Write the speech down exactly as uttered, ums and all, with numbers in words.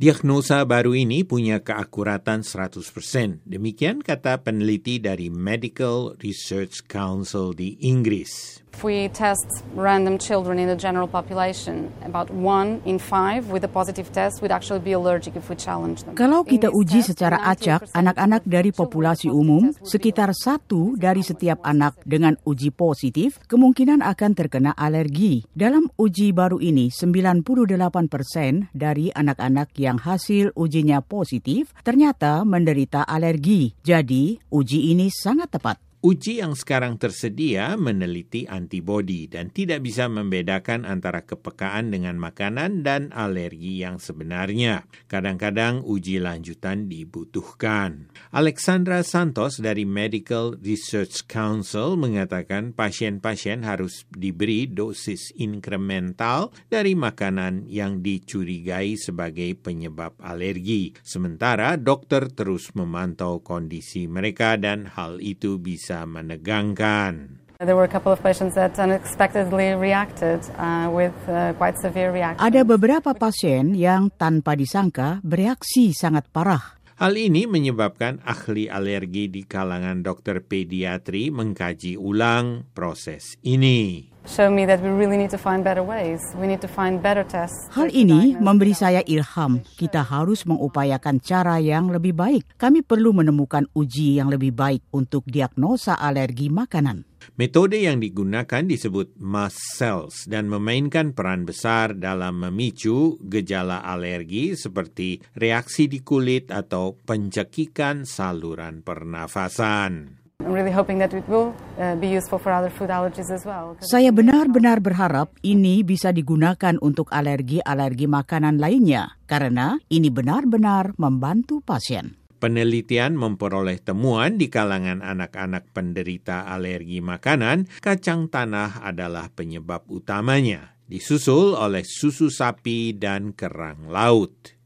Diagnosa baru ini punya keakuratan seratus persen. Demikian kata peneliti dari Medical Research Council di Inggris. If we test random children in the general population, about one in five with a positive test would actually be allergic if we challenge them. Kalau kita uji secara acak anak-anak dari populasi umum, sekitar satu dari setiap anak dengan uji positif kemungkinan akan terkena alergi. Dalam uji baru ini, sembilan puluh delapan persen dari anak-anak yang hasil ujinya positif ternyata menderita alergi. Jadi, uji ini sangat tepat. Uji yang sekarang tersedia meneliti antibodi dan tidak bisa membedakan antara kepekaan dengan makanan dan alergi yang sebenarnya. Kadang-kadang uji lanjutan dibutuhkan. Alexandra Santos dari Medical Research Council mengatakan pasien-pasien harus diberi dosis inkremental dari makanan yang dicurigai sebagai penyebab alergi. Sementara dokter terus memantau kondisi mereka dan hal itu bisa menegangkan. There were a couple of patients that unexpectedly reacted uh, with uh, quite severe reactions. Ada beberapa pasien yang tanpa disangka bereaksi sangat parah. Hal ini menyebabkan ahli alergi di kalangan dokter pediatri mengkaji ulang proses ini. Show me that we really need to find better ways. We need to find better tests. Hal ini memberi saya ilham. Kita harus mengupayakan cara yang lebih baik. Kami perlu menemukan uji yang lebih baik untuk diagnosa alergi makanan. Metode yang digunakan disebut mast cells dan memainkan peran besar dalam memicu gejala alergi seperti reaksi di kulit atau pencekikan saluran pernafasan. I'm really hoping that it will uh, be useful for other food allergies as well. Saya benar-benar berharap ini bisa digunakan untuk alergi-alergi makanan lainnya, karena ini benar-benar membantu pasien. Penelitian memperoleh temuan di kalangan anak-anak penderita alergi makanan, kacang tanah adalah penyebab utamanya, disusul oleh susu sapi dan kerang laut.